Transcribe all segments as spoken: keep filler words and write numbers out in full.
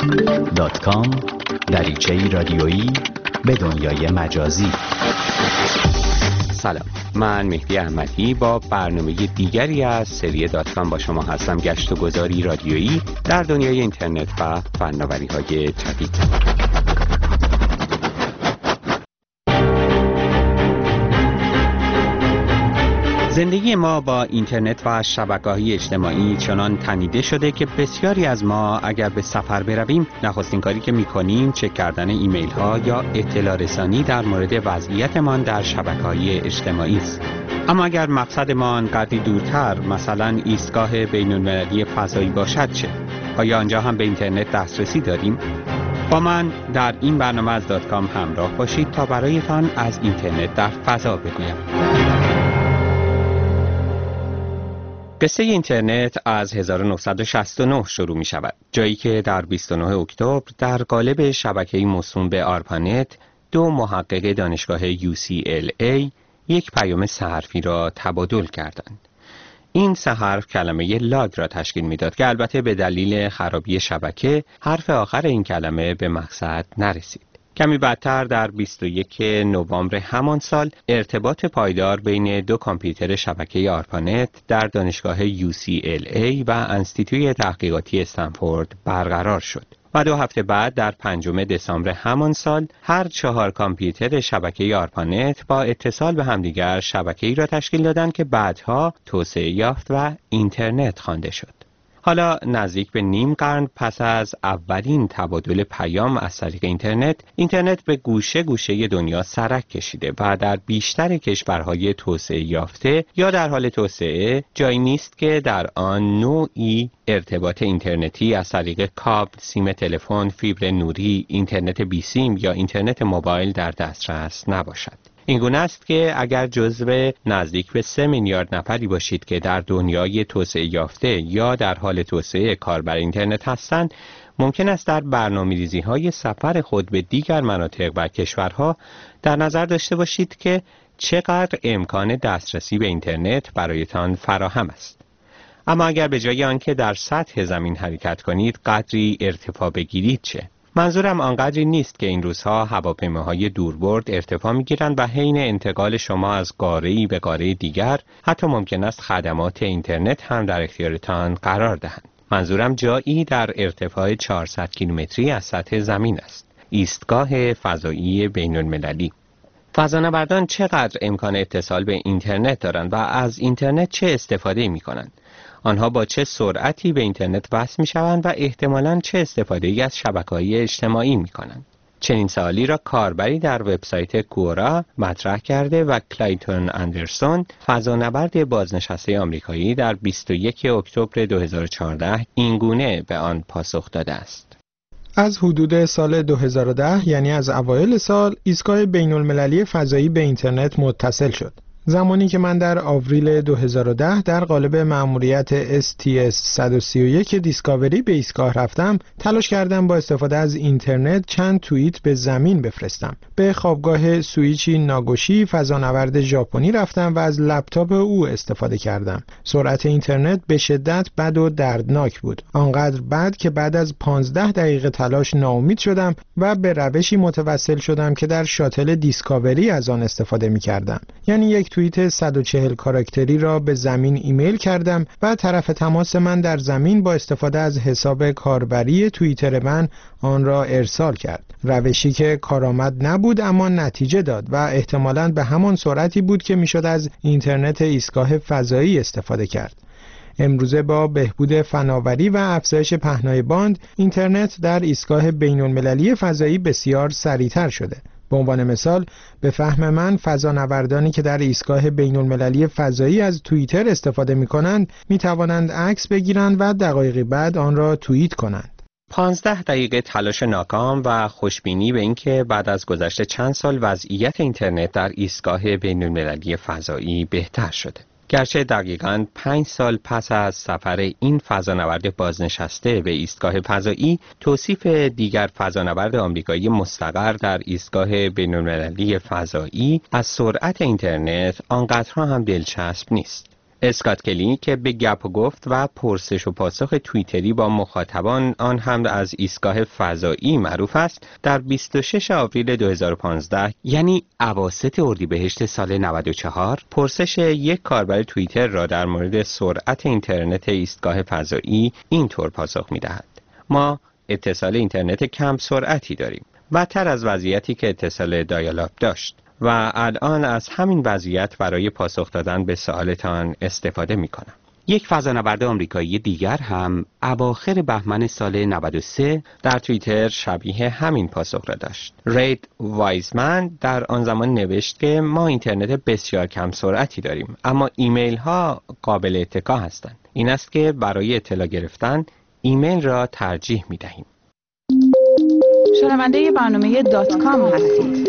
دات کام دریچه‌ای رادیویی به دنیای مجازی. سلام، من مهدی احمدی با برنامه دیگری از سری دات کام با شما هستم. گشت و گذاری رادیویی در دنیای اینترنت و فناوری‌های جدید. زندگی ما با اینترنت و شبکه‌های اجتماعی چنان تنیده شده که بسیاری از ما اگر به سفر برویم نخستین کاری که می‌کنیم چک کردن ایمیل ها یا اطلاع رسانی در مورد وضعیتمان در شبکه‌های اجتماعی است. اما اگر مقصدمان قدری دورتر، مثلا ایستگاه بین‌المللی فضایی باشد چه؟ آیا آنجا هم به اینترنت دسترسی داریم؟ با من در این برنامه از دات کام همراه باشید تا برایتان از اینترنت در فضا بگویم. قصه اینترنت از هزار و نهصد و شصت و نه شروع می شود، جایی که در بیست و نه اکتبر در قالب شبکه‌ای موسوم به آرپانت دو محقق دانشگاه یو سی ال ای یک پیام سه حرفی را تبادل کردند. این سه حرف کلمه لاگ را تشکیل میداد که البته به دلیل خرابی شبکه حرف آخر این کلمه به مقصد نرسید. کمی بعدتر در بیست و یکم نوامبر همان سال ارتباط پایدار بین دو کامپیوتر شبکه آرپانت در دانشگاه یو سی ال ای و انستیتوی تحقیقاتی استنفورد برقرار شد و دو هفته بعد در پنجم دسامبر همان سال هر چهار کامپیوتر شبکه آرپانت با اتصال به همدیگر شبکه‌ای را تشکیل دادند که بعدها توسعه یافت و اینترنت خوانده شد. حالا نزدیک به نیم قرن پس از اولین تبادل پیام از طریق اینترنت، اینترنت به گوشه گوشه دنیا سرک کشیده و در بیشتر کشورهای توسعه یافته یا در حال توسعه جایی نیست که در آن نوعی ارتباط اینترنتی از طریق کابل، سیم تلفن، فیبر نوری، اینترنت بی سیم یا اینترنت موبایل در دسترس نباشد. این گونه است که اگر جزو نزدیک به سه میلیارد نفری باشید که در دنیای توسعه یافته یا در حال توسعه کاربر اینترنت هستند، ممکن است در برنامه‌ریزی‌های سفر خود به دیگر مناطق و کشورها در نظر داشته باشید که چقدر امکان دسترسی به اینترنت برایتان فراهم است. اما اگر به جای آنکه در سطح زمین حرکت کنید قدری ارتفاع بگیرید چه؟ منظورم آنقدری نیست که این روزها هواپیماهای دوربرد ارتفاع می‌گیرند و حین انتقال شما از قاره‌ای به قاره دیگر حتی ممکن است خدمات اینترنت هم در اختیارتان قرار دهند. منظورم جایی در ارتفاع چهارصد کیلومتری از سطح زمین است. ایستگاه فضایی بین‌المللی. فضانوردان چقدر امکان اتصال به اینترنت دارند و از اینترنت چه استفاده می‌کنند؟ آنها با چه سرعتی به اینترنت وصل می شوند و احتمالاً چه استفاده‌ای از شبکه‌های اجتماعی می کنند؟ چنین سوالی را کاربری در وبسایت کورا مطرح کرده و کلایتون اندرسون، فضانورد بازنشسته آمریکایی، در بیست و یکم اکتبر دو هزار و چهارده این گونه به آن پاسخ داده است. از حدود سال دو هزار و ده، یعنی از اوایل سال، ایستگاه بین‌المللی فضایی به اینترنت متصل شد. زمانی که من در آوریل دو هزار و ده در قالب مأموریت اس تی اس صد و سی و یک دیسکاوری به ایستگاه رفتم، تلاش کردم با استفاده از اینترنت چند توییت به زمین بفرستم. به خوابگاه سویچی ناگوشی، فضانورد ژاپنی، رفتم و از لپتاپ او استفاده کردم. سرعت اینترنت به شدت بد و دردناک بود. آنقدر بد که بعد از پانزده دقیقه تلاش ناامید شدم و به روشی متوسل شدم که در شاتل دیسکاوری از آن استفاده می کردم. یعنی یک توییت صد و چهل کاراکتری را به زمین ایمیل کردم و طرف تماس من در زمین با استفاده از حساب کاربری توییتر من آن را ارسال کرد. روشی که کارآمد نبود اما نتیجه داد و احتمالاً به همان سرعتی بود که میشد از اینترنت ایستگاه فضایی استفاده کرد. امروزه با بهبود فناوری و افزایش پهنای باند، اینترنت در ایستگاه بین‌المللی فضایی بسیار سریعتر شده. به عنوان مثال، به فهم من فضانوردانی که در ایستگاه بین‌المللی فضایی از توییتر استفاده می‌کنند، می‌توانند عکس بگیرند و دقایقی بعد آن را توییت کنند. پانزده دقیقه تلاش ناکام و خوشبینی به اینکه بعد از گذشت چند سال وضعیت اینترنت در ایستگاه بین‌المللی فضایی بهتر شده. گرچه دقیقاً پنج سال پس از سفر این فضانورد بازنشسته به ایستگاه فضایی، توصیف دیگر فضانورد آمریکایی مستقر در ایستگاه بین‌المللی فضایی از سرعت اینترنت آنقدر هم دلچسب نیست. اسکات کلی که به گپ و گفت و پرسش و پاسخ توییتری با مخاطبان آن هم از ایستگاه فضایی معروف است، در بیست و شش آوریل دو هزار و پانزده یعنی اواسط اردیبهشت سال نود و چهار پرسش یک کاربر توییتر را در مورد سرعت اینترنت ایستگاه فضایی اینطور پاسخ می‌دهد: ما اتصال اینترنت کم سرعتی داریم، بدتر از وضعیتی که اتصال دایال-آپ داشت و الان از همین وضعیت برای پاسخ دادن به سوالتان استفاده می کنم. یک فضانورد آمریکایی دیگر هم اواخر بهمن سال نود و سه در توییتر شبیه همین پاسخ را داشت. رید وایزمن در آن زمان نوشت که ما اینترنت بسیار کم سرعتی داریم، اما ایمیل ها قابل اتکا هستند. این است که برای اطلاع گرفتن ایمیل را ترجیح می دهیم. شنونده برنامه دات کام هستید.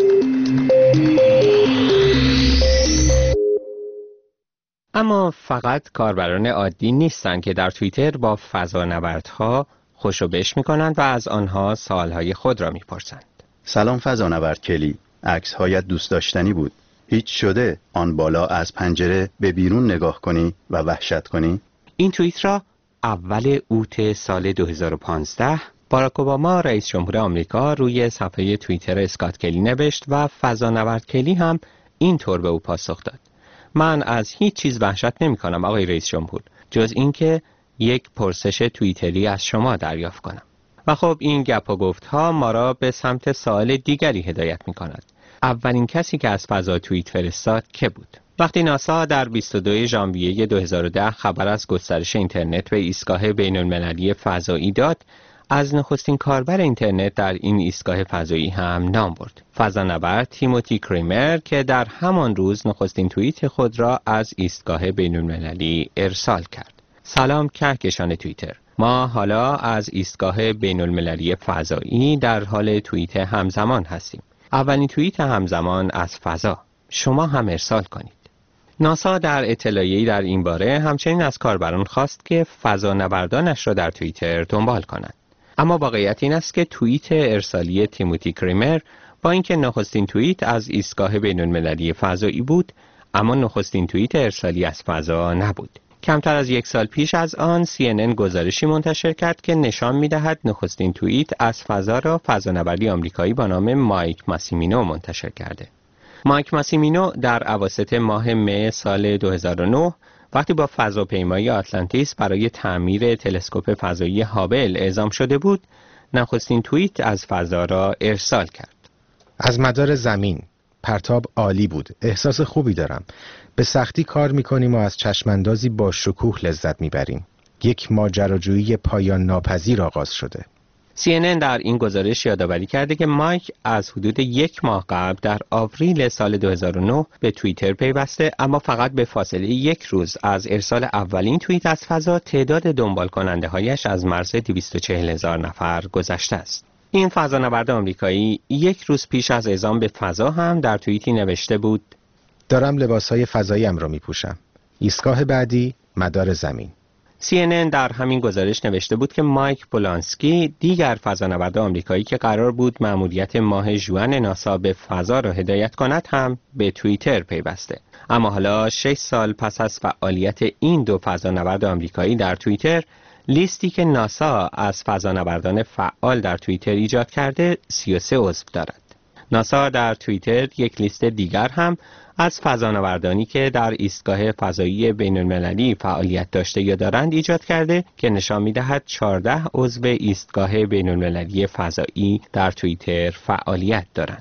اما فقط کاربران عادی نیستند که در توییتر با فضانوردها خوشو بش می‌کنند و از آنها سوالهای خود را می‌پرسند. سلام فضانورد کلی، عکس‌هایت دوست داشتنی بود. هیچ شده آن بالا از پنجره به بیرون نگاه کنی و وحشت کنی؟ این توییت را اول اوت سال دو هزار و پانزده باراک اوباما رئیس جمهور آمریکا روی صفحه توییتر اسکات کلی نوشت و فضانورد کلی هم اینطور به او پاسخ داد: من از هیچ چیز وحشت نمی کنم آقای رئیس جمهور، جز اینکه یک پرسش توییتری از شما دریافت کنم. و خب این گپ و گفت ها ما را به سمت سوال دیگری هدایت می کند. اولین کسی که از فضا توییت فرستاد که بود؟ وقتی ناسا در بیست و دوم ژانویه دو هزار و ده خبر از گسترش اینترنت به ایستگاه بین المللی فضایی داد، از نخستین کاربر اینترنت در این ایستگاه فضایی هم نام برد: فضانورد تیموتی کریمر که در همان روز نخستین توییت خود را از ایستگاه بین المللی ارسال کرد. سلام کهکشان توییتر، ما حالا از ایستگاه بین المللی فضایی در حال توییت همزمان هستیم. اولین توییت همزمان از فضا، شما هم ارسال کنید. ناسا در اطلاعیه‌ای در این باره همچنین از کاربران خواست که فضانوردانش را در توییتر دنبال کنند. اما واقعیت این است که توییت ارسالی تیموتی کریمر با اینکه نخستین توییت از ایستگاه بین المللی فضایی بود، اما نخستین توییت ارسالی از فضا نبود. کمتر از یک سال پیش از آن سی ان ان گزارشی منتشر کرد که نشان می‌دهد نخستین توییت از فضا را فضانوردی آمریکایی با نام مایک ماسیمینو منتشر کرده. مایک ماسیمینو در اواسط ماه مه سال دو هزار و نه وقتی با فضاپیمای آتلانتیس برای تعمیر تلسکوپ فضایی هابل اعزام شده بود، نخستین توییت از فضا را ارسال کرد. از مدار زمین، پرتاب عالی بود، احساس خوبی دارم. به سختی کار میکنیم و از چشماندازی با شکوه لذت میبریم. یک ماجراجویی پایان ناپذیر آغاز شده. سی ان ان در این گزارش یادآوری کرده که مایک از حدود یک ماه قبل در آوریل سال دو هزار و نه به توییتر پیوسته، اما فقط به فاصله یک روز از ارسال اولین توییت از فضا تعداد دنبال کننده هایش از مرز دویست و چهل هزار نفر گذشته است. این فضانورد آمریکایی یک روز پیش از اعزام به فضا هم در توییتی نوشته بود: دارم لباسهای فضاییم را میپوشم. ایستگاه بعدی مدار زمین. سی ان ان در همین گزارش نوشته بود که مایک بولانسکی، دیگر فضانورد آمریکایی که قرار بود مأموریت ماه ژوئن ناسا به فضا را هدایت کند، هم به توییتر پیوسته. اما حالا شش سال پس از فعالیت این دو فضانورد آمریکایی در توییتر، لیستی که ناسا از فضانوردان فعال در توییتر ایجاد کرده سی و سه عضو دارد. ناسا در توییتر یک لیست دیگر هم از فضانوردانی که در ایستگاه فضایی بین المللی فعالیت داشته یا دارند ایجاد کرده که نشان می‌دهد چهارده عضو ایستگاه بین المللی فضایی در توییتر فعالیت دارند.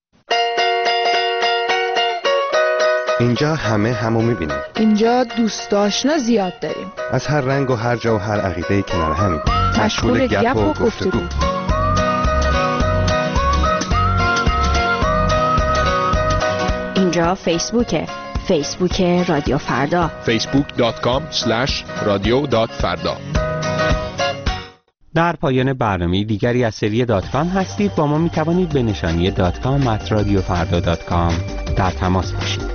اینجا همه همو می‌بینیم. اینجا دوست آشنا زیاد داریم. از هر رنگ و هر جا و هر عقیده‌ای کنار همیم. مشغول گپ و گفتگو. اینجا فیسبوکه، فیسبوک رادیو فردا، فیسبوک دات کام اسلش رادیو دات فردا. در پایان برنامه دیگری از سری دات کام هستید. با ما می توانید به نشانی دات کام ات رادیو فردا دات کام در تماس باشید.